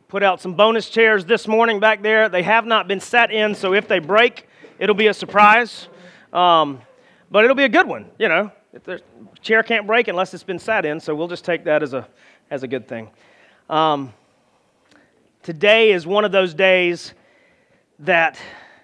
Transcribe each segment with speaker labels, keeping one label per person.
Speaker 1: Put out some bonus chairs this morning back there. They have not been sat in, so if they break, it'll be a surprise. But it'll be a good one, you know. If the chair can't break unless it's been sat in, so we'll just take that as a good thing. Today is one of those days that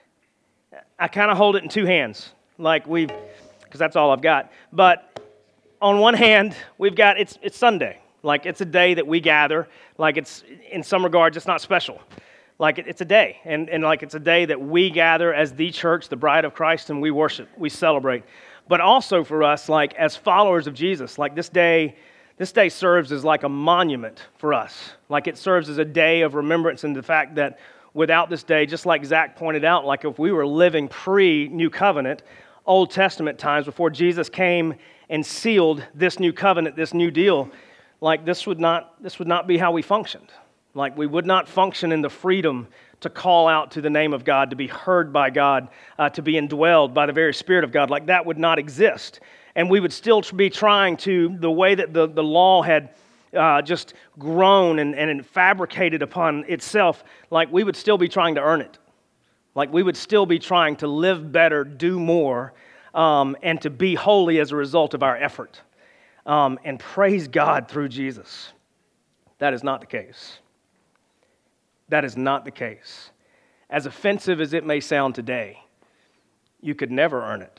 Speaker 1: I kind of hold it in two hands, because that's all I've got. But on one hand, we've got it's Sunday. Like, it's a day that we gather. Like, it's, in some regards, it's not special. Like, it's a day. And like, it's a day that we gather as the church, the bride of Christ, and we worship, we celebrate. But also for us, like, as followers of Jesus, like, this day serves as like a monument for us. Like, it serves as a day of remembrance, and the fact that without this day, just like Zach pointed out, like, if we were living pre-New Covenant, Old Testament times, before Jesus came and sealed this new covenant, this new deal, like, this would not be how we functioned. Like, we would not function in the freedom to call out to the name of God, to be heard by God, to be indwelled by the very Spirit of God. Like, that would not exist. And we would still be trying to, the way that the law had just grown and fabricated upon itself, like, we would still be trying to earn it. Like, we would still be trying to live better, do more, and to be holy as a result of our effort. And praise God through Jesus. That is not the case. That is not the case. As offensive as it may sound today, you could never earn it.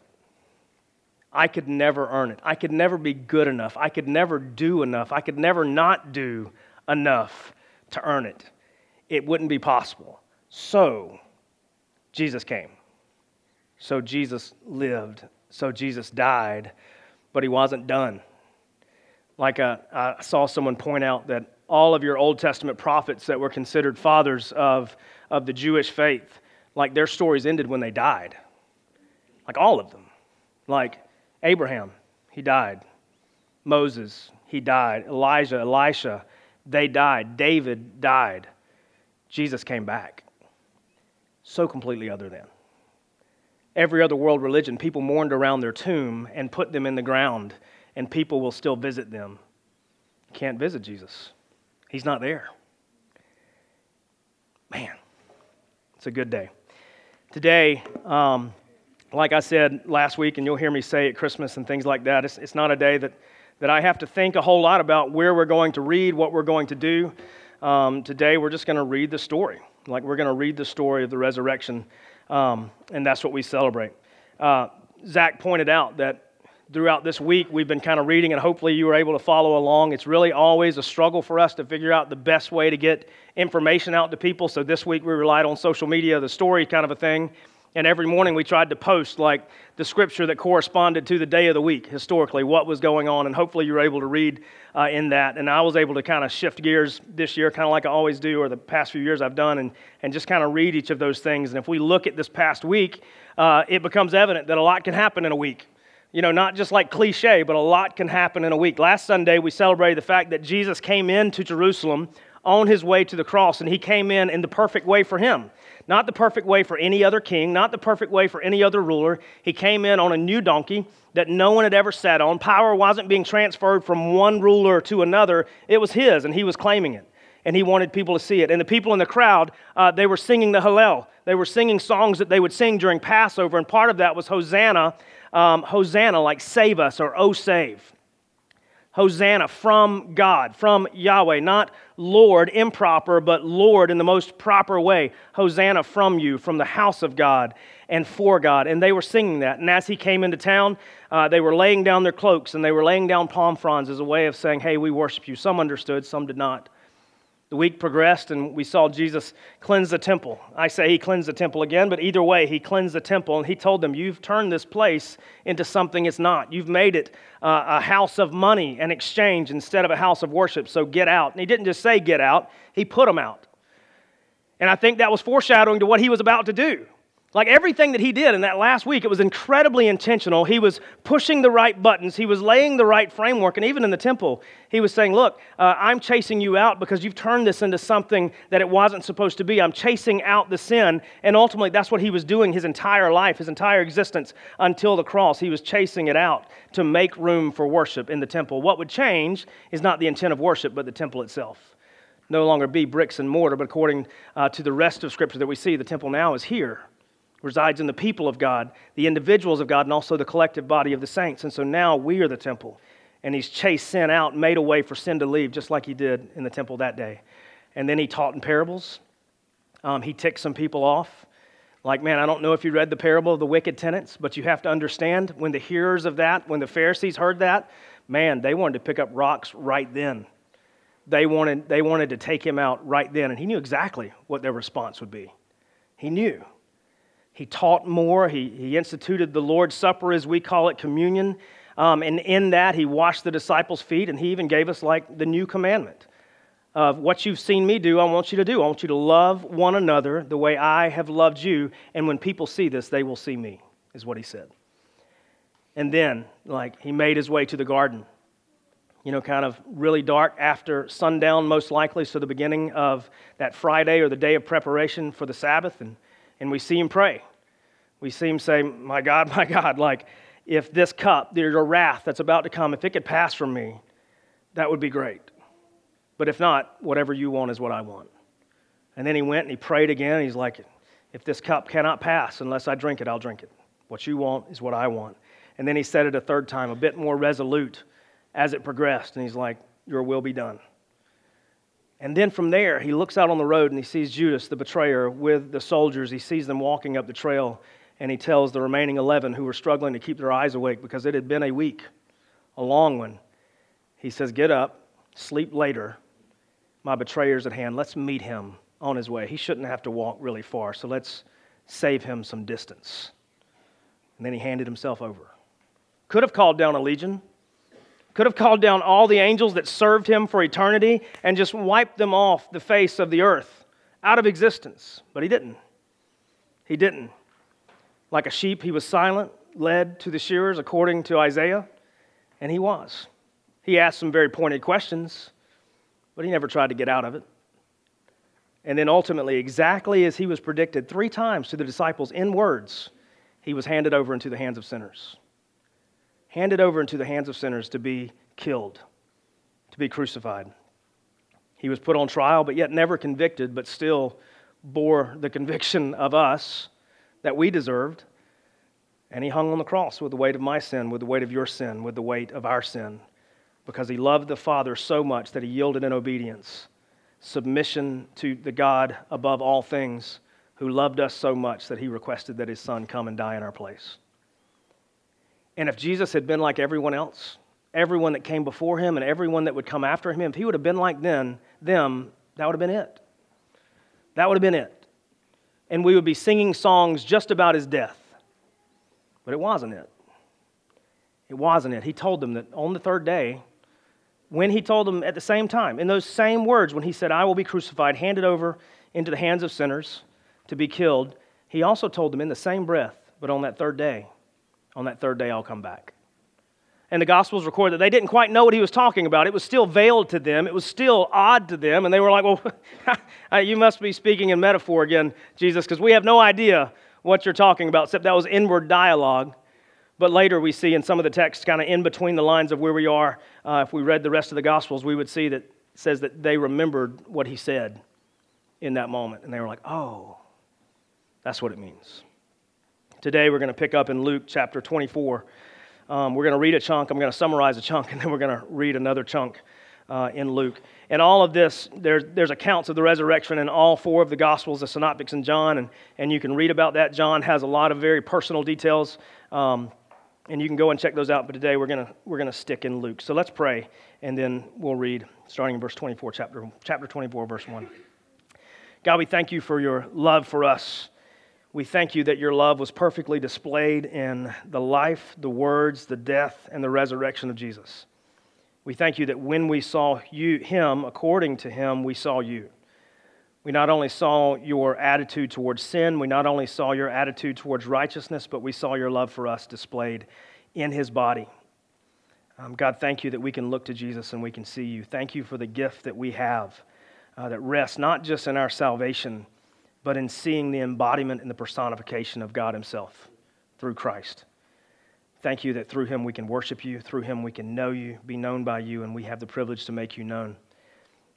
Speaker 1: I could never earn it. I could never be good enough. I could never do enough. I could never not do enough to earn it. It wouldn't be possible. So, Jesus came. So, Jesus lived. So, Jesus died. But he wasn't done. Like, I saw someone point out that all of your Old Testament prophets that were considered fathers of the Jewish faith, like, their stories ended when they died. Like, all of them. Like, Abraham, he died. Moses, he died. Elijah, Elisha, they died. David died. Jesus came back. So completely other than. Every other world religion, people mourned around their tomb and put them in the ground, and people will still visit them. You can't visit Jesus. He's not there. Man, it's a good day. Today, like I said last week, and you'll hear me say at Christmas and things like that, it's not a day that I have to think a whole lot about where we're going to read, what we're going to do. Today, we're just going to read the story. Like, we're going to read the story of the resurrection, and that's what we celebrate. Zach pointed out that throughout this week, we've been kind of reading, and hopefully you were able to follow along. It's really always a struggle for us to figure out the best way to get information out to people. So this week, we relied on social media, the story kind of a thing. And every morning, we tried to post, like, the scripture that corresponded to the day of the week, historically, what was going on. And hopefully you were able to read in that. And I was able to kind of shift gears this year, kind of like I always do, or the past few years I've done, and just kind of read each of those things. And if we look at this past week, it becomes evident that a lot can happen in a week. You know, not just like cliche, but a lot can happen in a week. Last Sunday, we celebrated the fact that Jesus came into Jerusalem on his way to the cross, and he came in the perfect way for him. Not the perfect way for any other king, not the perfect way for any other ruler. He came in on a new donkey that no one had ever sat on. Power wasn't being transferred from one ruler to another. It was his, and he was claiming it. And he wanted people to see it. And the people in the crowd, they were singing the Hallel. They were singing songs that they would sing during Passover, and part of that was Hosanna. Hosanna, like save us, or oh save. Hosanna from God, from Yahweh, not Lord improper, but Lord in the most proper way. Hosanna from you, from the house of God and for God. And they were singing that. And as he came into town, they were laying down their cloaks and they were laying down palm fronds as a way of saying, hey, we worship you. Some understood, some did not. The week progressed and we saw Jesus cleanse the temple. I say he cleansed the temple again, but either way, he cleansed the temple and he told them, you've turned this place into something it's not. You've made it a house of money and exchange instead of a house of worship, so get out. And he didn't just say get out, he put them out. And I think that was foreshadowing to what he was about to do. Like everything that he did in that last week, it was incredibly intentional. He was pushing the right buttons. He was laying the right framework. And even in the temple, he was saying, look, I'm chasing you out because you've turned this into something that it wasn't supposed to be. I'm chasing out the sin. And ultimately, that's what he was doing his entire life, his entire existence until the cross. He was chasing it out to make room for worship in the temple. What would change is not the intent of worship, but the temple itself. no longer be bricks and mortar, but according to the rest of Scripture that we see, the temple now is here, resides in the people of God, the individuals of God, and also the collective body of the saints. And so now we are the temple. And he's chased sin out, made a way for sin to leave, just like he did in the temple that day. And then he taught in parables. He ticked some people off. Like, man, I don't know if you read the parable of the wicked tenants, but you have to understand when the hearers of that, when the Pharisees heard that, man, they wanted to pick up rocks right then. They wanted to take him out right then. And he knew exactly what their response would be. He knew. He taught more. He instituted the Lord's Supper, as we call it, communion. And in that, he washed the disciples' feet, and he even gave us like the new commandment of what you've seen me do, I want you to do. I want you to love one another the way I have loved you, and when people see this, they will see me, is what he said. And then, like, he made his way to the garden, kind of really dark after sundown, most likely, so the beginning of that Friday or the day of preparation for the Sabbath, and we see him pray. We see him say, my God, like, if this cup, there's a wrath that's about to come, if it could pass from me, that would be great. But if not, whatever you want is what I want. And then he went and he prayed again. He's like, if this cup cannot pass unless I drink it, I'll drink it. What you want is what I want. And then he said it a third time, a bit more resolute as it progressed. And he's like, your will be done. And then from there, he looks out on the road and he sees Judas, the betrayer, with the soldiers. He sees them walking up the trail. And he tells the remaining 11 who were struggling to keep their eyes awake because it had been a week, a long one. He says, get up, sleep later. My betrayer's at hand. Let's meet him on his way. He shouldn't have to walk really far, so let's save him some distance. And then he handed himself over. Could have called down a legion. Could have called down all the angels that served him for eternity and just wiped them off the face of the earth, out of existence. But he didn't. He didn't. Like a sheep, he was silent, led to the shearers according to Isaiah, and he was. He asked some very pointed questions, but he never tried to get out of it. And then ultimately, exactly as he was predicted 3 times to the disciples in words, he was handed over into the hands of sinners. Handed over into the hands of sinners to be killed, to be crucified. He was put on trial, but yet never convicted, but still bore the conviction of us that we deserved. And he hung on the cross with the weight of my sin, with the weight of your sin, with the weight of our sin, because he loved the Father so much that he yielded in obedience, submission to the God above all things, who loved us so much that he requested that his Son come and die in our place. And if Jesus had been like everyone else, everyone that came before him and everyone that would come after him, if he would have been like them, that would have been it. That would have been it. And we would be singing songs just about his death. But it wasn't it. It wasn't it. He told them that on the third day, when he told them at the same time, in those same words, when he said, I will be crucified, handed over into the hands of sinners to be killed, he also told them in the same breath, but on that third day I'll come back. And the Gospels record that they didn't quite know what he was talking about. It was still veiled to them. It was still odd to them. And they were like, well, you must be speaking in metaphor again, Jesus, because we have no idea what you're talking about, except that was inward dialogue. But later we see in some of the texts, kind of in between the lines of where we are, if we read the rest of the Gospels, we would see that it says that they remembered what he said in that moment. And they were like, oh, that's what it means. Today we're going to pick up in Luke chapter 24. We're going to read a chunk. I'm going to summarize a chunk, and then we're going to read another chunk in Luke. And all of this, there's accounts of the resurrection in all 4 of the Gospels, the Synoptics and John, and you can read about that. John has a lot of very personal details, and you can go and check those out. But today we're going to stick in Luke. So let's pray, and then we'll read starting in verse 24, chapter 24, verse 1. God, we thank you for your love for us. We thank you that your love was perfectly displayed in the life, the words, the death, and the resurrection of Jesus. We thank you that when we saw him, according to him, we saw you. We not only saw your attitude towards sin, we not only saw your attitude towards righteousness, but we saw your love for us displayed in his body. God, thank you that we can look to Jesus and we can see you. Thank you for the gift that we have that rests not just in our salvation, but in seeing the embodiment and the personification of God himself through Christ. Thank you that through him we can worship you, through him we can know you, be known by you, and we have the privilege to make you known.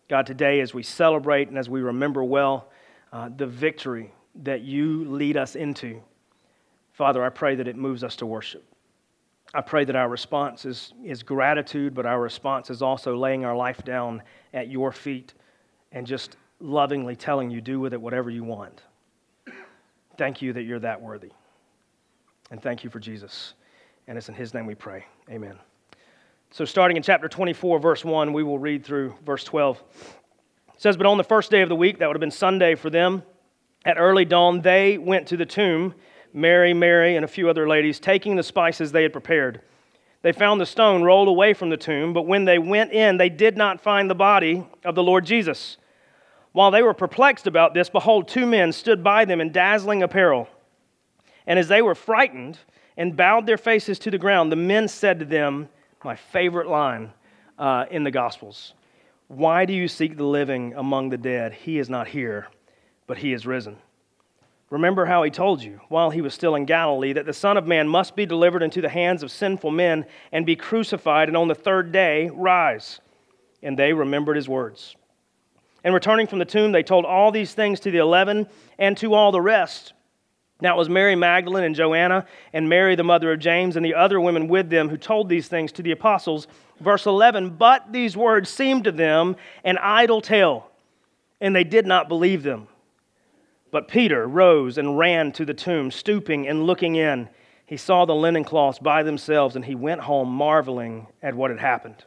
Speaker 1: God, today as we celebrate and as we remember well the victory that you lead us into, Father, I pray that it moves us to worship. I pray that our response is gratitude, but our response is also laying our life down at your feet and just lovingly telling you, do with it whatever you want. Thank you that you're that worthy. And thank you for Jesus. And it's in his name we pray. Amen. So starting in chapter 24, verse 1, we will read through verse 12. It says, but on the first day of the week, that would have been Sunday for them, at early dawn, they went to the tomb, Mary, and a few other ladies, taking the spices they had prepared. They found the stone rolled away from the tomb, but when they went in, they did not find the body of the Lord Jesus. While they were perplexed about this, behold, two men stood by them in dazzling apparel. And as they were frightened and bowed their faces to the ground, the men said to them, my favorite line in the Gospels, why do you seek the living among the dead? He is not here, but he is risen. Remember how he told you, while he was still in Galilee, that the Son of Man must be delivered into the hands of sinful men and be crucified, and on the third day rise. And they remembered his words. And returning from the tomb, they told all these things to the 11 and to all the rest. Now it was Mary Magdalene and Joanna and Mary the mother of James and the other women with them who told these things to the apostles. Verse 11, but these words seemed to them an idle tale, and they did not believe them. But Peter rose and ran to the tomb, stooping and looking in. He saw the linen cloths by themselves, and he went home marveling at what had happened.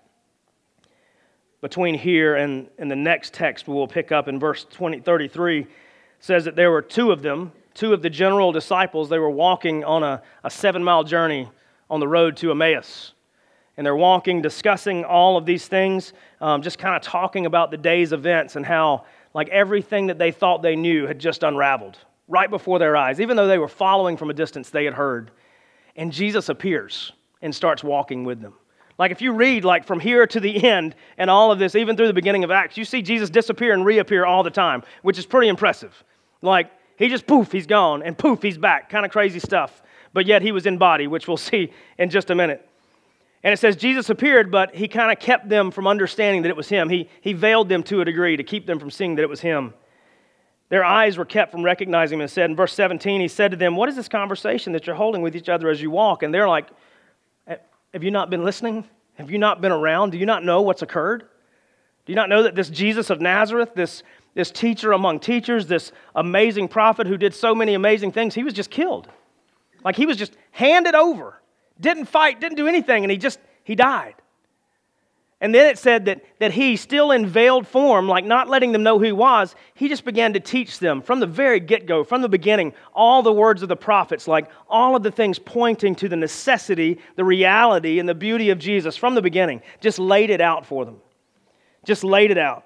Speaker 1: Between here and the next text we will pick up in verse 33, says that there were two of them, two of the general disciples. They were walking on a 7-mile journey on the road to Emmaus. And they're walking, discussing all of these things, just kind of talking about the day's events and how like everything that they thought they knew had just unraveled right before their eyes. Even though they were following from a distance, they had heard. And Jesus appears and starts walking with them. Like if you read like from here to the end and all of this, even through the beginning of Acts, you see Jesus disappear and reappear all the time, which is pretty impressive. Like he just poof, he's gone, and poof, he's back. Kind of crazy stuff. But yet he was in body, which we'll see in just a minute. And it says Jesus appeared, but he kind of kept them from understanding that it was him. He veiled them to a degree to keep them from seeing that it was him. Their eyes were kept from recognizing him. And said in verse 17, he said to them, what is this conversation that you're holding with each other as you walk? And they're like, have you not been listening? Have you not been around? Do you not know what's occurred? Do you not know that this Jesus of Nazareth, this teacher among teachers, this amazing prophet who did so many amazing things, he was just killed. Like he was just handed over. Didn't fight, didn't do anything, and he died. And then it said that he, still in veiled form, like not letting them know who he was, he just began to teach them from the very get-go, from the beginning, all the words of the prophets, like all of the things pointing to the necessity, the reality, and the beauty of Jesus from the beginning. Just laid it out for them. Just laid it out.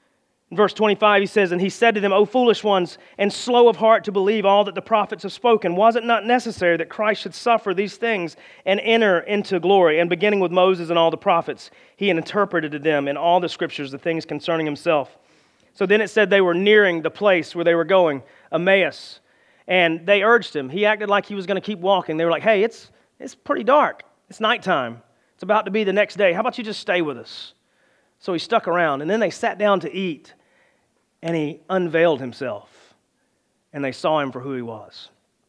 Speaker 1: In verse 25, he says, and he said to them, O foolish ones, and slow of heart to believe all that the prophets have spoken. Was it not necessary that Christ should suffer these things and enter into glory? And beginning with Moses and all the prophets, he had interpreted to them in all the scriptures the things concerning himself. So then it said they were nearing the place where they were going, Emmaus. And they urged him. He acted like he was going to keep walking. They were like, hey, it's pretty dark. It's nighttime. It's about to be the next day. How about you just stay with us? So he stuck around. And then they sat down to eat. And he unveiled himself, and they saw him for who he was.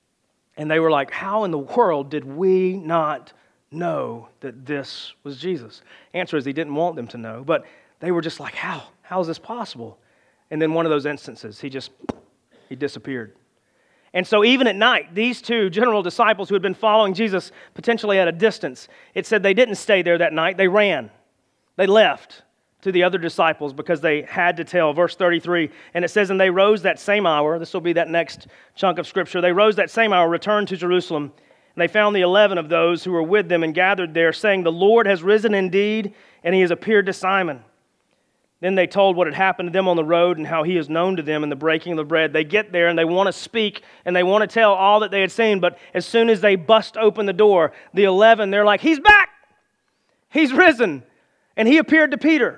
Speaker 1: And they were like, how in the world did we not know that this was Jesus? Answer is he didn't want them to know, but they were just like, how? How is this possible? And then one of those instances, he disappeared. And so even at night, these two general disciples who had been following Jesus potentially at a distance, it said they didn't stay there that night. They ran. They left to the other disciples because they had to tell. Verse 33, and it says, and they rose that same hour. This will be that next chunk of scripture. They rose that same hour, returned to Jerusalem, and they found the 11 of those who were with them and gathered there, saying, the Lord has risen indeed, and he has appeared to Simon. Then they told what had happened to them on the road and how he is known to them in the breaking of the bread. They get there and they want to speak and they want to tell all that they had seen, but as soon as they bust open the door, the 11, they're like, he's back! He's risen! And he appeared to Peter.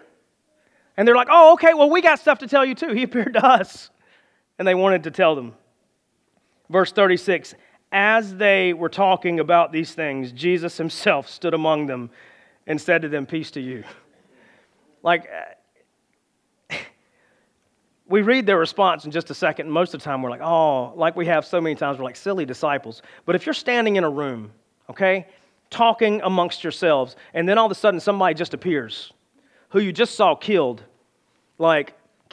Speaker 1: And they're like, oh, okay, well, we got stuff to tell you too. He appeared to us. And they wanted to tell them. Verse 36, as they were talking about these things, Jesus himself stood among them and said to them, peace to you. Like, we read their response in just a second, and most of the time we're like, oh, like we have so many times, we're like silly disciples. But if you're standing in a room, okay, talking amongst yourselves, and then all of a sudden somebody just appears who you just saw killed, like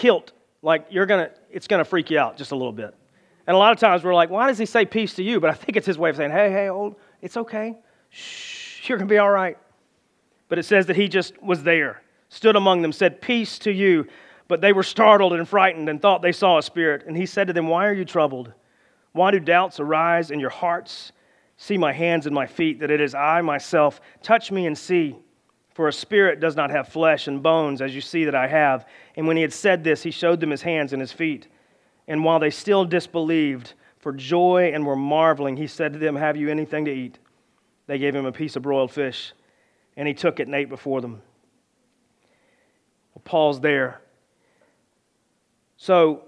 Speaker 1: it's gonna freak you out just a little bit. And a lot of times we're like, why does he say peace to you? But I think it's his way of saying, hey, it's okay. Shh, you're gonna be all right. But it says that he just was there, stood among them, said, peace to you. But they were startled and frightened and thought they saw a spirit. And he said to them, why are you troubled? Why do doubts arise in your hearts? See my hands and my feet, that it is I myself. Touch me and see. For a spirit does not have flesh and bones, as you see that I have. And when he had said this, he showed them his hands and his feet. And while they still disbelieved for joy and were marveling, he said to them, have you anything to eat? They gave him a piece of broiled fish, and he took it and ate before them. We'll pause there. So,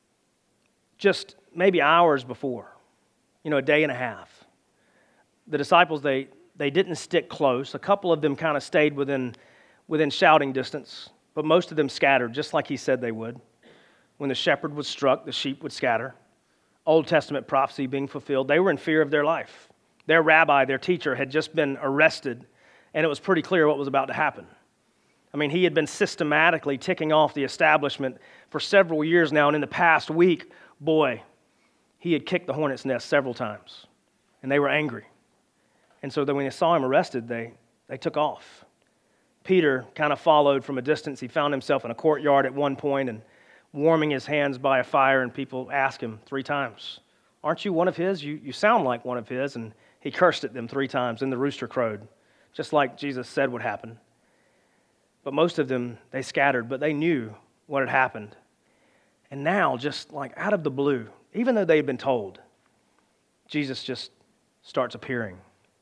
Speaker 1: just maybe hours before, a day and a half, the disciples, they didn't stick close. A couple of them kind of stayed within shouting distance, but most of them scattered, just like he said they would. When the shepherd was struck, the sheep would scatter. Old Testament prophecy being fulfilled, they were in fear of their life. Their rabbi, their teacher, had just been arrested, and it was pretty clear what was about to happen. I mean, he had been systematically ticking off the establishment for several years now, and in the past week, boy, he had kicked the hornet's nest several times, and they were angry. And so then when they saw him arrested, they took off. Peter kind of followed from a distance. He found himself in a courtyard at one point and warming his hands by a fire, and people asked him 3 times, aren't you one of his? You sound like one of his. And he cursed at them 3 times, and the rooster crowed, just like Jesus said would happen. But most of them, they scattered, but they knew what had happened. And now, just like out of the blue, even though they had been told, Jesus just starts appearing.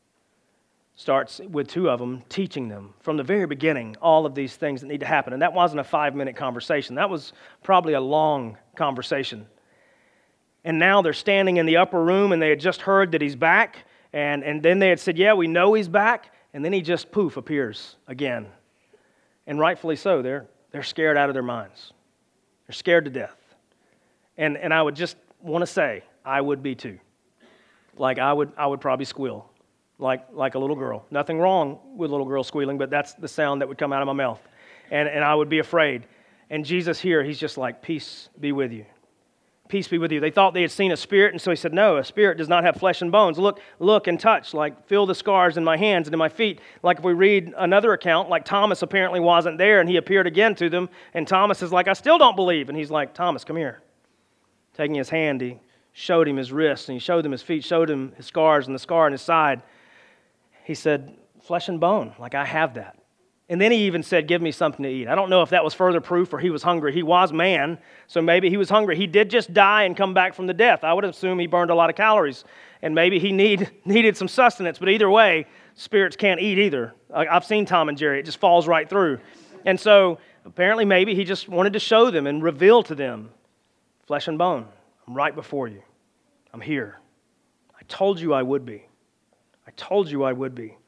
Speaker 1: Starts with 2 of them, teaching them from the very beginning all of these things that need to happen. And that wasn't a 5-minute conversation. That was probably a long conversation. And now they're standing in the upper room, and they had just heard that he's back. And then they had said, yeah, we know he's back. And then he just, poof, appears again. And rightfully so, they're scared out of their minds. They're scared to death. And I would just want to say, I would be too. Like I would probably squeal, like a little girl. Nothing wrong with little girl squealing, but that's the sound that would come out of my mouth. And I would be afraid. And Jesus here, he's just like, peace be with you. Peace be with you. They thought they had seen a spirit, and so he said, no, a spirit does not have flesh and bones. Look and touch, like feel the scars in my hands and in my feet. Like if we read another account, like Thomas apparently wasn't there, and he appeared again to them, and Thomas is like, I still don't believe. And he's like, Thomas, come here. Taking his hand, he showed him his wrists, and he showed them his feet, showed him his scars and the scar in his side. He said, flesh and bone, like I have that. And then he even said, give me something to eat. I don't know if that was further proof or he was hungry. He was man, so maybe he was hungry. He did just die and come back from the death. I would assume he burned a lot of calories, and maybe he needed some sustenance. But either way, spirits can't eat either. I've seen Tom and Jerry. It just falls right through. And so apparently maybe he just wanted to show them and reveal to them, flesh and bone, I'm right before you. I'm here. I told you I would be. I told you I would be.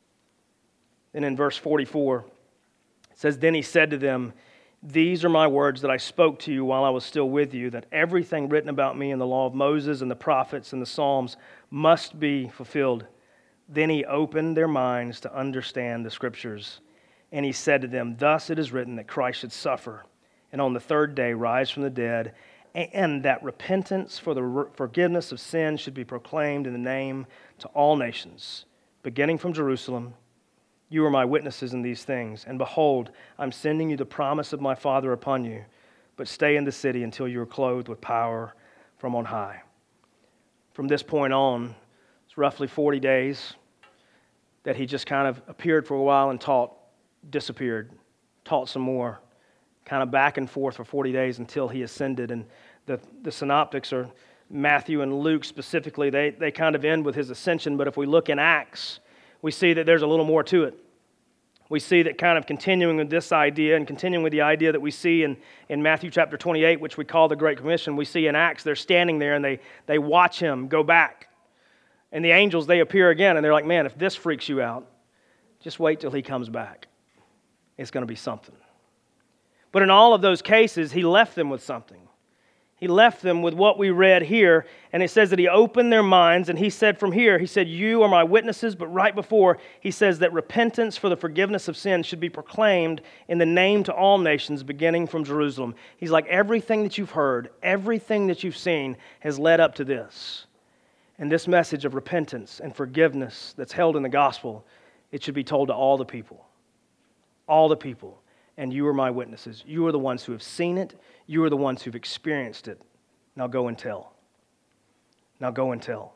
Speaker 1: And in verse 44, it says, then he said to them, these are my words that I spoke to you while I was still with you, that everything written about me in the law of Moses and the prophets and the Psalms must be fulfilled. Then he opened their minds to understand the Scriptures. And he said to them, thus it is written that Christ should suffer, and on the 3rd day rise from the dead, and that repentance for the forgiveness of sins should be proclaimed in the name to all nations, beginning from Jerusalem. You are my witnesses in these things, and behold, I'm sending you the promise of my Father upon you, but stay in the city until you are clothed with power from on high. From this point on, it's roughly 40 days that he just kind of appeared for a while and taught, disappeared, taught some more, kind of back and forth for 40 days until he ascended. And the synoptics, or Matthew and Luke specifically, they kind of end with his ascension, but if we look in Acts, we see that there's a little more to it. We see that kind of continuing with this idea and continuing with the idea that we see in Matthew chapter 28, which we call the Great Commission, we see in Acts, they're standing there and they watch him go back. And the angels, they appear again, and they're like, man, if this freaks you out, just wait till he comes back. It's going to be something. But in all of those cases, he left them with something. He left them with what we read here, and it says that he opened their minds, and he said from here, he said, you are my witnesses, but right before, he says that repentance for the forgiveness of sins should be proclaimed in the name to all nations, beginning from Jerusalem. He's like, everything that you've heard, everything that you've seen has led up to this. And this message of repentance and forgiveness that's held in the gospel, it should be told to all the people. All the people. And you are my witnesses. You are the ones who have seen it. You are the ones who've experienced it. Now go and tell. Now go and tell.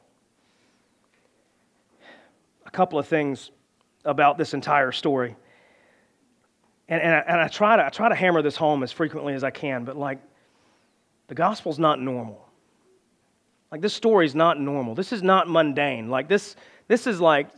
Speaker 1: A couple of things about this entire story. And I try to hammer this home as frequently as I can, but like, the gospel's not normal. Like, this story's not normal. This is not mundane. Like, this is like,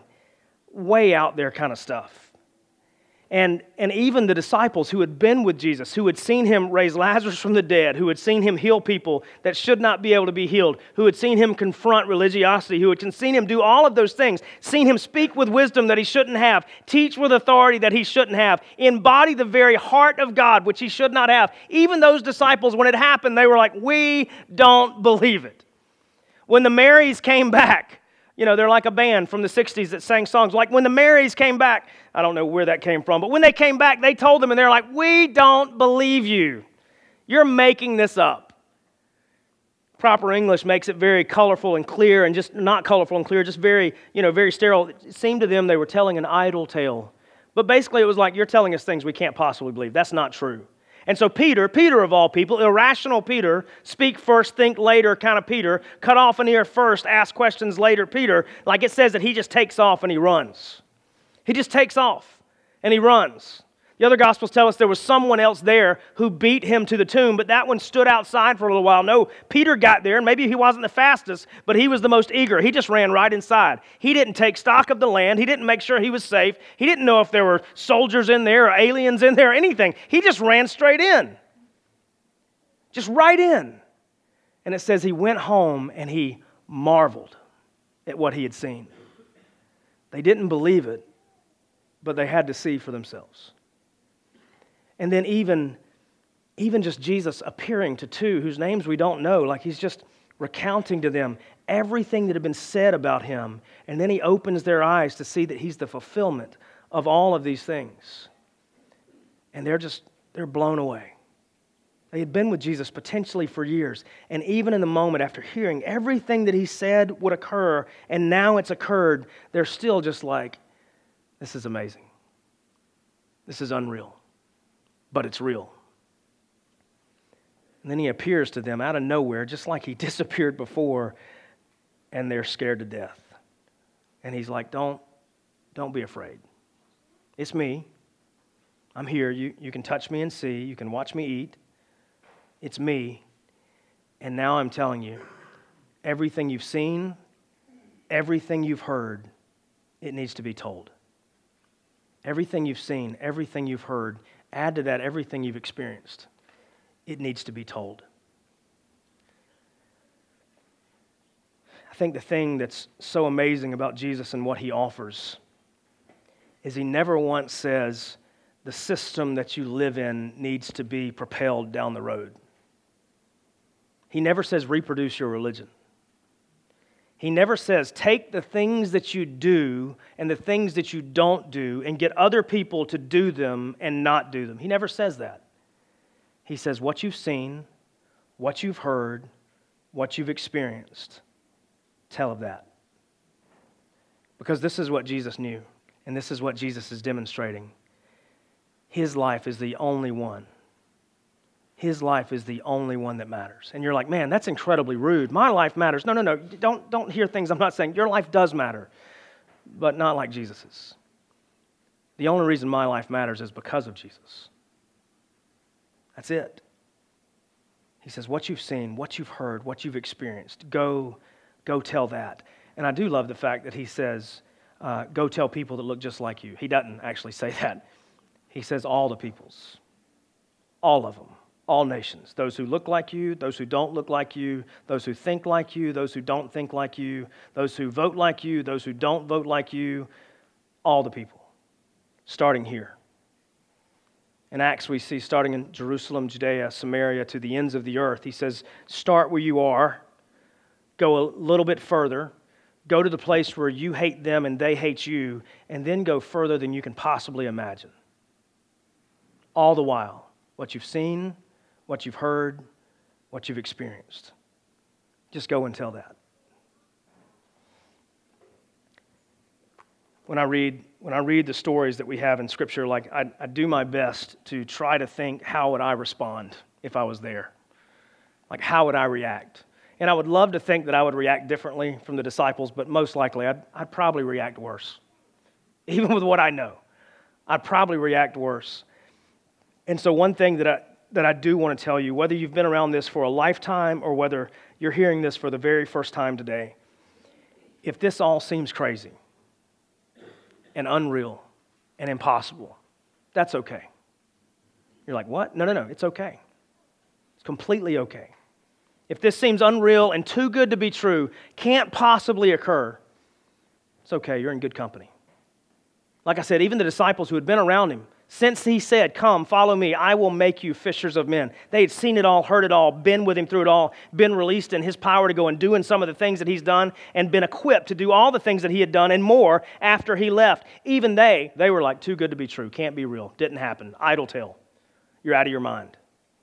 Speaker 1: way out there kind of stuff. And even the disciples who had been with Jesus, who had seen him raise Lazarus from the dead, who had seen him heal people that should not be able to be healed, who had seen him confront religiosity, who had seen him do all of those things, seen him speak with wisdom that he shouldn't have, teach with authority that he shouldn't have, embody the very heart of God, which he should not have. Even those disciples, when it happened, they were like, we don't believe it. When the Marys came back, they're like a band from the 60s that sang songs. Like when the Marys came back, I don't know where that came from, but when they came back, they told them, and they're like, we don't believe you. You're making this up. Proper English makes it very colorful and clear, and just not colorful and clear, just very, very sterile. It seemed to them they were telling an idle tale. But basically it was like, you're telling us things we can't possibly believe. That's not true. And so Peter of all people, irrational Peter, speak first, think later kind of Peter, cut off an ear first, ask questions later Peter, like it says that he just takes off and he runs. He just takes off and he runs. The other Gospels tell us there was someone else there who beat him to the tomb, but that one stood outside for a little while. No, Peter got there, and maybe he wasn't the fastest, but he was the most eager. He just ran right inside. He didn't take stock of the land. He didn't make sure he was safe. He didn't know if there were soldiers in there or aliens in there or anything. He just ran straight in. Just right in. And it says he went home and he marveled at what he had seen. They didn't believe it, but they had to see for themselves. And then even just Jesus appearing to two whose names we don't know, like he's just recounting to them everything that had been said about him. And then he opens their eyes to see that he's the fulfillment of all of these things. And they're blown away. They had been with Jesus potentially for years. And even in the moment after hearing everything that he said would occur, and now it's occurred, they're still just like, this is amazing. This is unreal. But it's real. And then he appears to them out of nowhere, just like he disappeared before, and they're scared to death. And he's like, don't be afraid. It's me. I'm here. You can touch me and see. You can watch me eat. It's me. And now I'm telling you, everything you've seen, everything you've heard, it needs to be told. Everything you've seen, everything you've heard, add to that everything you've experienced. It needs to be told. I think the thing that's so amazing about Jesus and what he offers is he never once says the system that you live in needs to be propelled down the road. He never says reproduce your religion. He never says, take the things that you do and the things that you don't do and get other people to do them and not do them. He never says that. He says, what you've seen, what you've heard, what you've experienced, tell of that. Because this is what Jesus knew, and this is what Jesus is demonstrating. His life is the only one. His life is the only one that matters. And you're like, man, that's incredibly rude. My life matters. No. Don't hear things I'm not saying. Your life does matter, but not like Jesus's. The only reason my life matters is because of Jesus. That's it. He says, what you've seen, what you've heard, what you've experienced, go tell that. And I do love the fact that he says, go tell people that look just like you. He doesn't actually say that. He says all the peoples, all of them. All nations, those who look like you, those who don't look like you, those who think like you, those who don't think like you, those who vote like you, those who don't vote like you, all the people, starting here. In Acts, we see starting in Jerusalem, Judea, Samaria, to the ends of the earth. He says, start where you are, go a little bit further, go to the place where you hate them and they hate you, and then go further than you can possibly imagine. All the while, what you've seen, what you've heard, what you've experienced. Just go and tell that. When I read the stories that we have in Scripture, like I do my best to try to think, how would I respond if I was there? Like, how would I react? And I would love to think that I would react differently from the disciples, but most likely I'd probably react worse. Even with what I know, I'd probably react worse. And so one thing that I do want to tell you, whether you've been around this for a lifetime or whether you're hearing this for the very first time today, if this all seems crazy and unreal and impossible, that's okay. You're like, what? No, it's okay. It's completely okay. If this seems unreal and too good to be true, can't possibly occur, it's okay, you're in good company. Like I said, even the disciples who had been around him, since he said, come, follow me, I will make you fishers of men. They had seen it all, heard it all, been with him through it all, been released in his power to go and doing some of the things that he's done, and been equipped to do all the things that he had done and more after he left. Even they were like, too good to be true, can't be real, didn't happen, idle tale. You're out of your mind.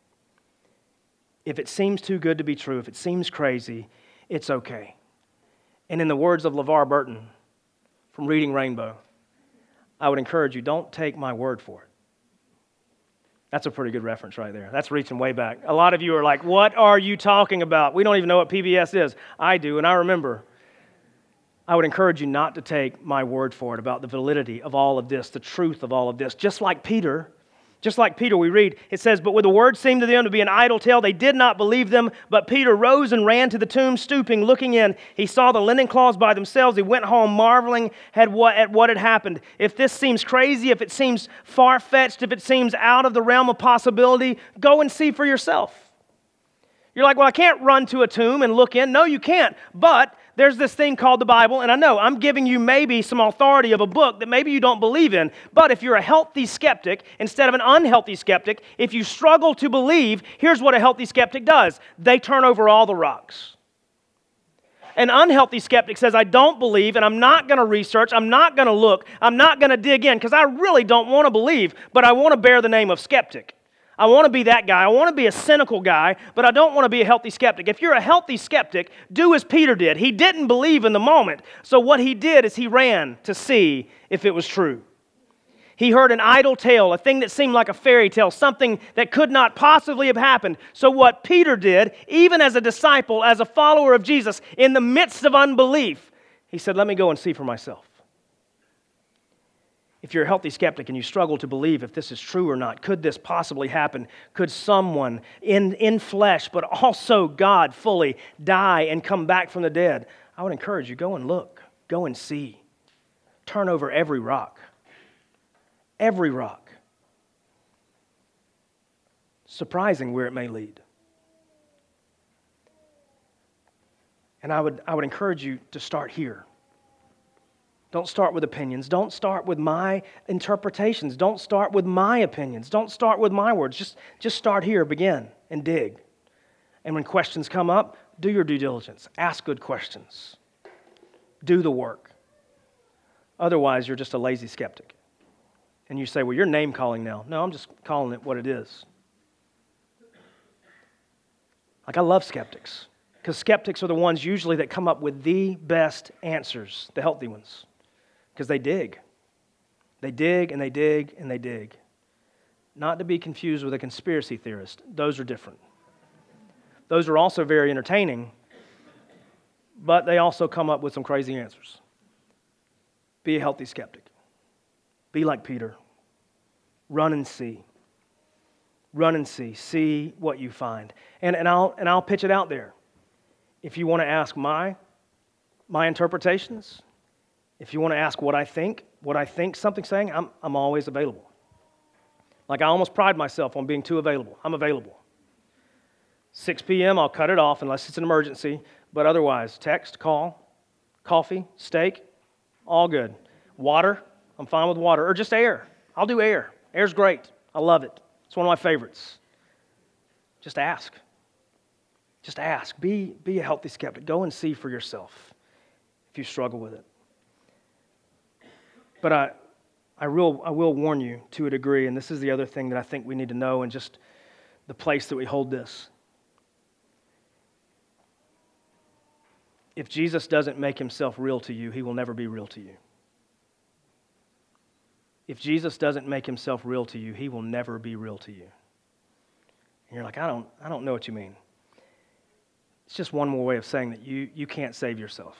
Speaker 1: If it seems too good to be true, if it seems crazy, it's okay. And in the words of LeVar Burton from Reading Rainbow, I would encourage you, don't take my word for it. That's a pretty good reference right there. That's reaching way back. A lot of you are like, what are you talking about? We don't even know what PBS is. I do, and I remember. I would encourage you not to take my word for it about the validity of all of this, the truth of all of this. Just like Peter, we read, it says, but when the word seemed to them to be an idle tale, they did not believe them. But Peter rose and ran to the tomb, stooping, looking in. He saw the linen cloths by themselves. He went home, marveling at what had happened. If this seems crazy, if it seems far-fetched, if it seems out of the realm of possibility, go and see for yourself. You're like, well, I can't run to a tomb and look in. No, you can't. But there's this thing called the Bible, and I know I'm giving you maybe some authority of a book that maybe you don't believe in, but if you're a healthy skeptic instead of an unhealthy skeptic, if you struggle to believe, here's what a healthy skeptic does. They turn over all the rocks. An unhealthy skeptic says, I don't believe, and I'm not going to research, I'm not going to look, I'm not going to dig in, because I really don't want to believe, but I want to bear the name of skeptic. I want to be that guy. I want to be a cynical guy, but I don't want to be a healthy skeptic. If you're a healthy skeptic, do as Peter did. He didn't believe in the moment. So what he did is he ran to see if it was true. He heard an idle tale, a thing that seemed like a fairy tale, something that could not possibly have happened. So what Peter did, even as a disciple, as a follower of Jesus, in the midst of unbelief, he said, let me go and see for myself. If you're a healthy skeptic and you struggle to believe if this is true or not, could this possibly happen? Could someone in flesh, but also God fully, die and come back from the dead? I would encourage you, go and look, go and see. Turn over every rock. Every rock. Surprising where it may lead. And I would encourage you to start here. Don't start with opinions. Don't start with my interpretations. Don't start with my opinions. Don't start with my words. Just start here, begin, and dig. And when questions come up, do your due diligence. Ask good questions. Do the work. Otherwise, you're just a lazy skeptic. And you say, well, you're name calling now. No, I'm just calling it what it is. Like, I love skeptics, because skeptics are the ones usually that come up with the best answers, the healthy ones. Because they dig. They dig and they dig and they dig. Not to be confused with a conspiracy theorist. Those are different. Those are also very entertaining, but they also come up with some crazy answers. Be a healthy skeptic. Be like Peter. Run and see. Run and see. See what you find. And I'll pitch it out there. If you want to ask my interpretations, if you want to ask what I think something's saying, I'm always available. Like, I almost pride myself on being too available. I'm available. 6 p.m., I'll cut it off unless it's an emergency, but otherwise, text, call, coffee, steak, all good. Water, I'm fine with water, or just air. I'll do air. Air's great. I love it. It's one of my favorites. Just ask. Just ask. Be a healthy skeptic. Go and see for yourself if you struggle with it. But I will warn you to a degree, and this is the other thing that I think we need to know, and just the place that we hold this. If Jesus doesn't make himself real to you, he will never be real to you. If Jesus doesn't make himself real to you, he will never be real to you. And you're like, I don't know what you mean. It's just one more way of saying that you can't save yourself.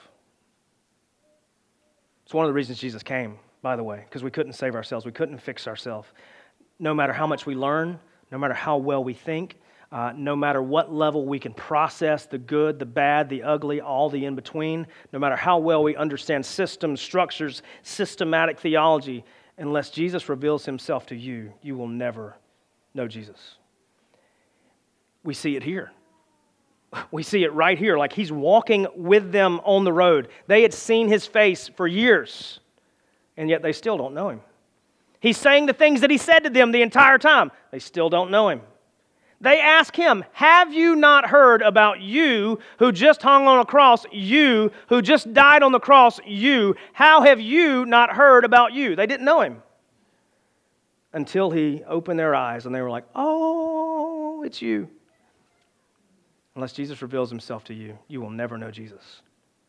Speaker 1: It's one of the reasons Jesus came, by the way, because we couldn't save ourselves. We couldn't fix ourselves. No matter how much we learn, no matter how well we think, no matter what level we can process the good, the bad, the ugly, all the in-between, no matter how well we understand systems, structures, systematic theology, unless Jesus reveals himself to you, you will never know Jesus. We see it here. We see it right here, like he's walking with them on the road. They had seen his face for years, and yet they still don't know him. He's saying the things that he said to them the entire time. They still don't know him. They ask him, have you not heard about you who just hung on a cross, you who just died on the cross, you? How have you not heard about you? They didn't know him until he opened their eyes and they were like, oh, it's you. Unless Jesus reveals himself to you, you will never know Jesus.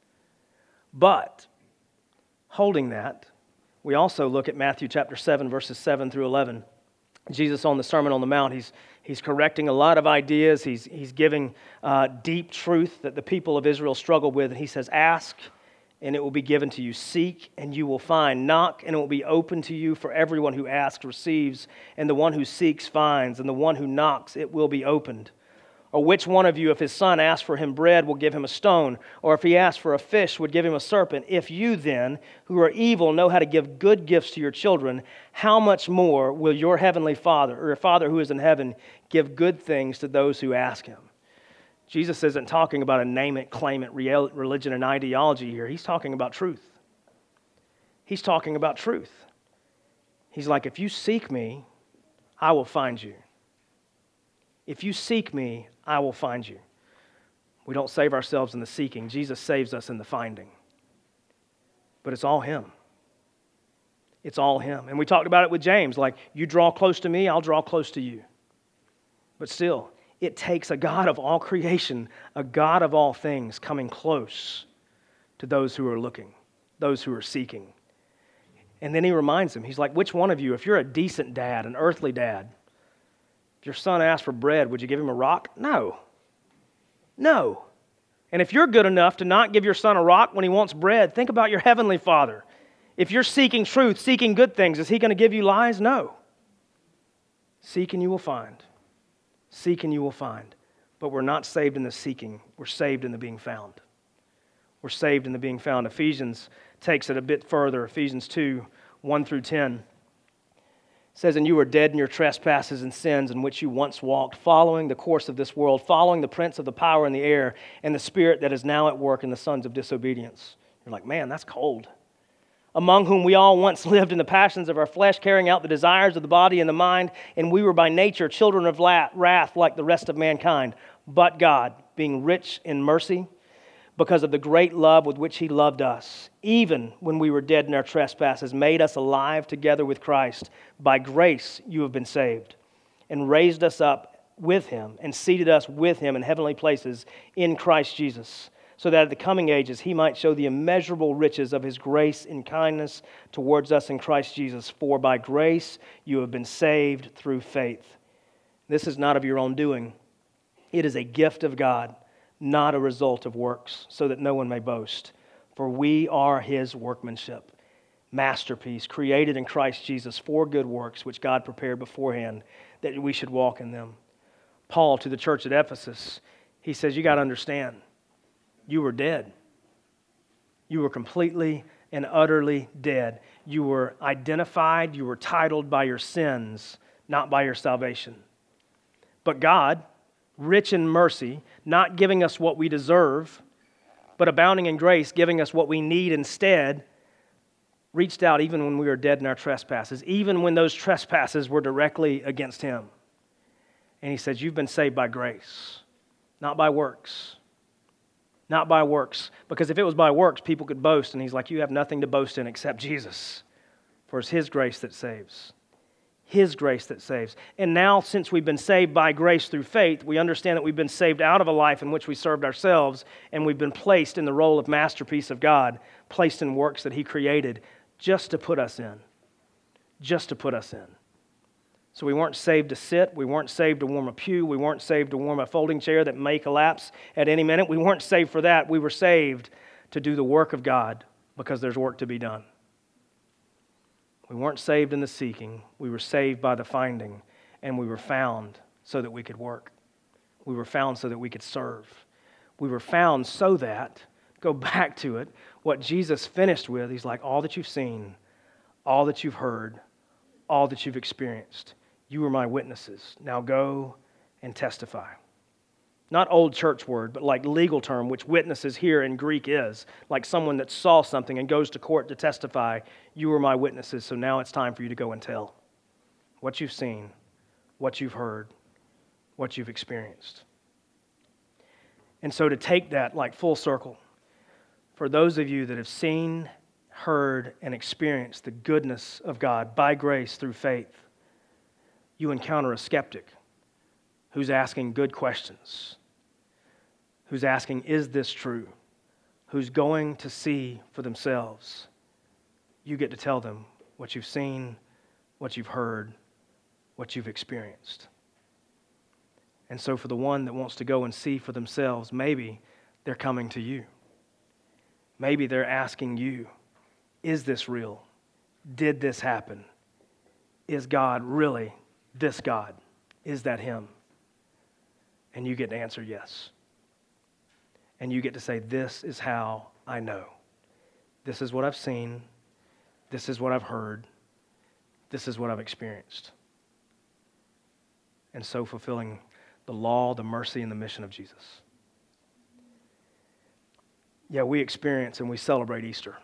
Speaker 1: But, holding that, we also look at Matthew chapter 7, verses 7 through 11. Jesus on the Sermon on the Mount, he's correcting a lot of ideas. He's giving deep truth that the people of Israel struggle with. And he says, ask, and it will be given to you. Seek, and you will find. Knock, and it will be open to you. For everyone who asks receives, and the one who seeks finds, and the one who knocks, it will be opened. Or which one of you, if his son asks for him bread, will give him a stone? Or if he asks for a fish, would give him a serpent? If you then, who are evil, know how to give good gifts to your children, how much more will your heavenly Father, or your Father who is in heaven, give good things to those who ask him? Jesus isn't talking about a name-it, claim-it religion and ideology here. He's talking about truth. He's talking about truth. He's like, if you seek me, I will find you. If you seek me, I will find you. We don't save ourselves in the seeking. Jesus saves us in the finding. But it's all him. It's all him. And we talked about it with James, like, you draw close to me, I'll draw close to you. But still, it takes a God of all creation, a God of all things, coming close to those who are looking, those who are seeking. And then he reminds them, he's like, which one of you, if you're a decent dad, an earthly dad, if your son asked for bread, would you give him a rock? No. No. And if you're good enough to not give your son a rock when he wants bread, think about your heavenly Father. If you're seeking truth, seeking good things, is he going to give you lies? No. Seek and you will find. Seek and you will find. But we're not saved in the seeking. We're saved in the being found. We're saved in the being found. Ephesians takes it a bit further. Ephesians 2, 1 through 10. It says, and you were dead in your trespasses and sins in which you once walked, following the course of this world, following the prince of the power in the air, and the spirit that is now at work in the sons of disobedience. You're like, man, that's cold. Among whom we all once lived in the passions of our flesh, carrying out the desires of the body and the mind, and we were by nature children of wrath like the rest of mankind. But God, being rich in mercy, because of the great love with which he loved us, even when we were dead in our trespasses, made us alive together with Christ. By grace you have been saved, and raised us up with him, and seated us with him in heavenly places in Christ Jesus, so that at the coming ages he might show the immeasurable riches of his grace and kindness towards us in Christ Jesus. For by grace you have been saved through faith. This is not of your own doing. It is a gift of God, not a result of works, so that no one may boast. For we are his workmanship, masterpiece, created in Christ Jesus for good works, which God prepared beforehand that we should walk in them. Paul to the church at Ephesus, he says, you got to understand, you were dead. You were completely and utterly dead. You were identified, you were titled by your sins, not by your salvation. But God, rich in mercy, not giving us what we deserve, but abounding in grace, giving us what we need instead, reached out even when we were dead in our trespasses, even when those trespasses were directly against him. And he says, you've been saved by grace, not by works. Not by works. Because if it was by works, people could boast. And he's like, you have nothing to boast in except Jesus. For it's his grace that saves. His grace that saves. And now, since we've been saved by grace through faith, we understand that we've been saved out of a life in which we served ourselves, and we've been placed in the role of masterpiece of God, placed in works that he created just to put us in. Just to put us in. So we weren't saved to sit. We weren't saved to warm a pew. We weren't saved to warm a folding chair that may collapse at any minute. We weren't saved for that. We were saved to do the work of God because there's work to be done. We weren't saved in the seeking. We were saved by the finding, and we were found so that we could work. We were found so that we could serve. We were found so that, go back to it, what Jesus finished with, he's like, all that you've seen, all that you've heard, all that you've experienced, you are my witnesses. Now go and testify. Not old church word, but like legal term, which witnesses here in Greek is. Like someone that saw something and goes to court to testify, you are my witnesses, so now it's time for you to go and tell what you've seen, what you've heard, what you've experienced. And so to take that like full circle, for those of you that have seen, heard, and experienced the goodness of God by grace through faith, you encounter a skeptic who's asking good questions, who's asking, is this true? Who's going to see for themselves. You get to tell them what you've seen, what you've heard, what you've experienced. And so for the one that wants to go and see for themselves, maybe they're coming to you. Maybe they're asking you, is this real? Did this happen? Is God really this God? Is that him? And you get to answer yes. And you get to say, this is how I know. This is what I've seen. This is what I've heard. This is what I've experienced. And so fulfilling the law, the mercy, and the mission of Jesus. Yeah, we experience and we celebrate Easter.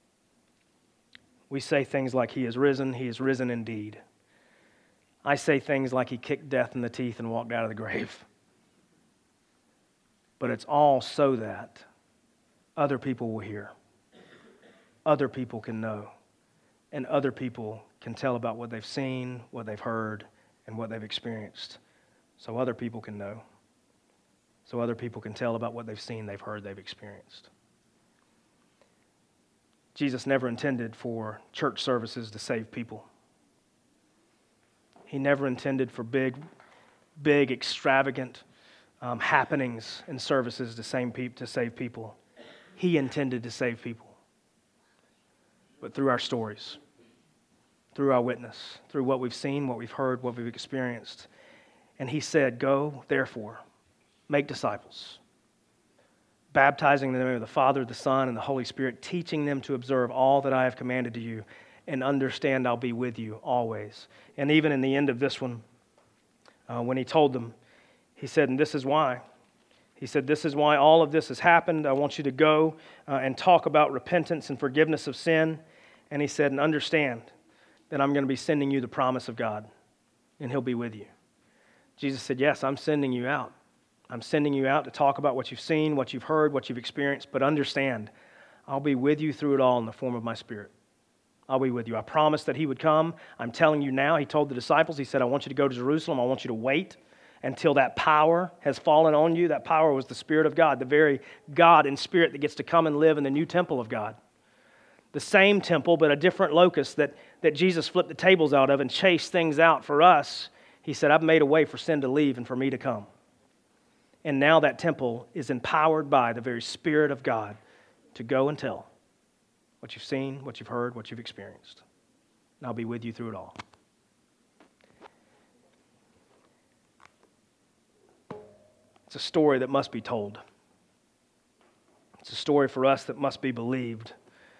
Speaker 1: We say things like, he is risen indeed. I say things like he kicked death in the teeth and walked out of the grave. But it's all so that other people will hear, other people can know, and other people can tell about what they've seen, what they've heard, and what they've experienced. So other people can know. So other people can tell about what they've seen, they've heard, they've experienced. Jesus never intended for church services to save people. He never intended for big, extravagant happenings and services to save people. He intended to save people. But through our stories, through our witness, through what we've seen, what we've heard, what we've experienced. And he said, go, therefore, make disciples, baptizing them in the name of the Father, the Son, and the Holy Spirit, teaching them to observe all that I have commanded to you, and understand I'll be with you always. And even in the end of this one, when he told them, he said, and this is why. He said, this is why all of this has happened. I want you to go and talk about repentance and forgiveness of sin. And he said, and understand that I'm going to be sending you the promise of God, and he'll be with you. Jesus said, yes, I'm sending you out. I'm sending you out to talk about what you've seen, what you've heard, what you've experienced, but understand, I'll be with you through it all in the form of my Spirit. I'll be with you. I promised that he would come. I'm telling you now. He told the disciples, he said, I want you to go to Jerusalem. I want you to wait until that power has fallen on you. That power was the Spirit of God, the very God and Spirit that gets to come and live in the new temple of God. The same temple, but a different locus that Jesus flipped the tables out of and chased things out for us. He said, I've made a way for sin to leave and for me to come. And now that temple is empowered by the very Spirit of God to go and tell what you've seen, what you've heard, what you've experienced. And I'll be with you through it all. It's a story that must be told. It's a story for us that must be believed.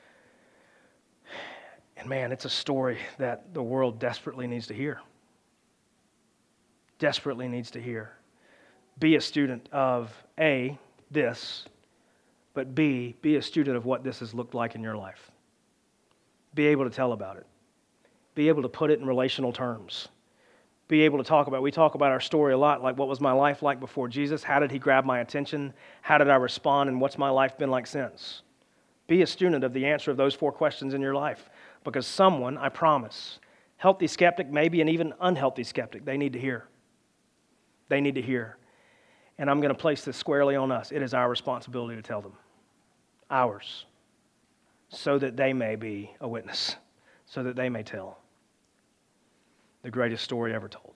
Speaker 1: And man, it's a story that the world desperately needs to hear. Desperately needs to hear. Be a student of A, this, but B, be a student of what this has looked like in your life. be able to tell about it, be able to put it in relational terms, be able to talk about it. We talk about our story a lot, like what was my life like before Jesus? How did he grab my attention? How did I respond? And what's my life been like since? Be a student of the answer of those 4 questions in your life, because someone, I promise, healthy skeptic, maybe an even unhealthy skeptic, they need to hear. They need to hear. And I'm going to place this squarely on us. It is our responsibility to tell them. Ours. So that they may be a witness. So that they may tell the greatest story ever told.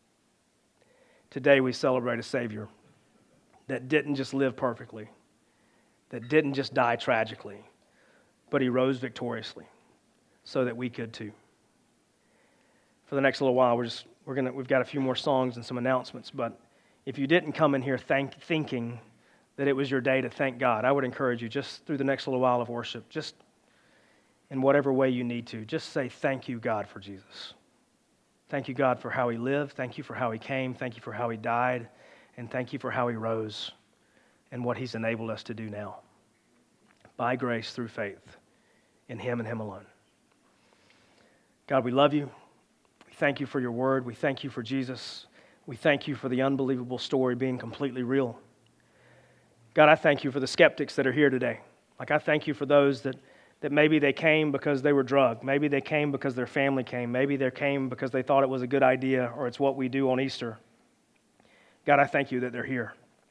Speaker 1: Today we celebrate a Savior that didn't just live perfectly, that didn't just die tragically, but he rose victoriously so that we could too. For the next little while, we've got a few more songs and some announcements, but if you didn't come in here thinking that it was your day to thank God, I would encourage you just through the next little while of worship, just in whatever way you need to, just say thank you, God, for Jesus. Thank you, God, for how he lived. Thank you for how he came. Thank you for how he died. And thank you for how he rose and what he's enabled us to do now. By grace through faith in him and him alone. God, we love you. We thank you for your word. We thank you for Jesus. We thank you for the unbelievable story being completely real. God, I thank you for the skeptics that are here today. Like I thank you for those that maybe they came because they were drugged. Maybe they came because their family came. Maybe they came because they thought it was a good idea or it's what we do on Easter. God, I thank you that they're here.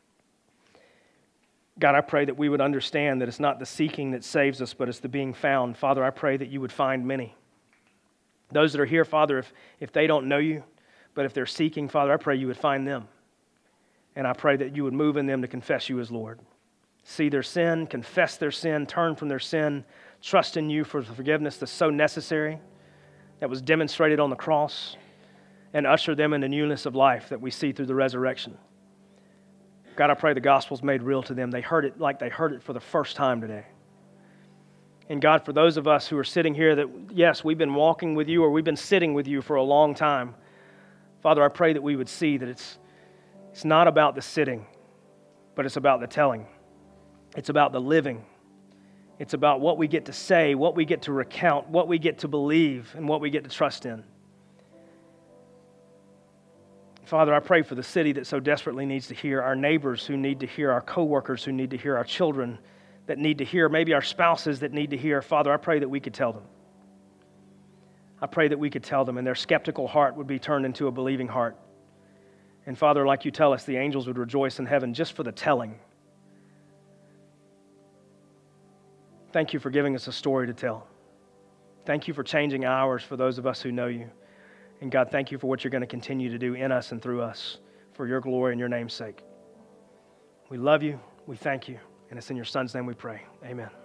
Speaker 1: God, I pray that we would understand that it's not the seeking that saves us, but it's the being found. Father, I pray that you would find many. Those that are here, Father, if they don't know you, but if they're seeking, Father, I pray you would find them. And I pray that you would move in them to confess you as Lord. See their sin, confess their sin, turn from their sin, trust in you for the forgiveness that's so necessary, that was demonstrated on the cross, and usher them into newness of life that we see through the resurrection. God, I pray the gospel's made real to them. They heard it like they heard it for the first time today. And God, for those of us who are sitting here that, yes, we've been walking with you or we've been sitting with you for a long time, Father, I pray that we would see that it's not about the sitting, but it's about the telling. It's about the living. It's about what we get to say, what we get to recount, what we get to believe, and what we get to trust in. Father, I pray for the city that so desperately needs to hear, our neighbors who need to hear, our coworkers who need to hear, our children that need to hear, maybe our spouses that need to hear. Father, I pray that we could tell them. I pray that we could tell them and their skeptical heart would be turned into a believing heart. And Father, like you tell us, the angels would rejoice in heaven just for the telling. Thank you for giving us a story to tell. Thank you for changing ours for those of us who know you. And God, thank you for what you're going to continue to do in us and through us for your glory and your name's sake. We love you. We thank you. And it's in your Son's name we pray. Amen.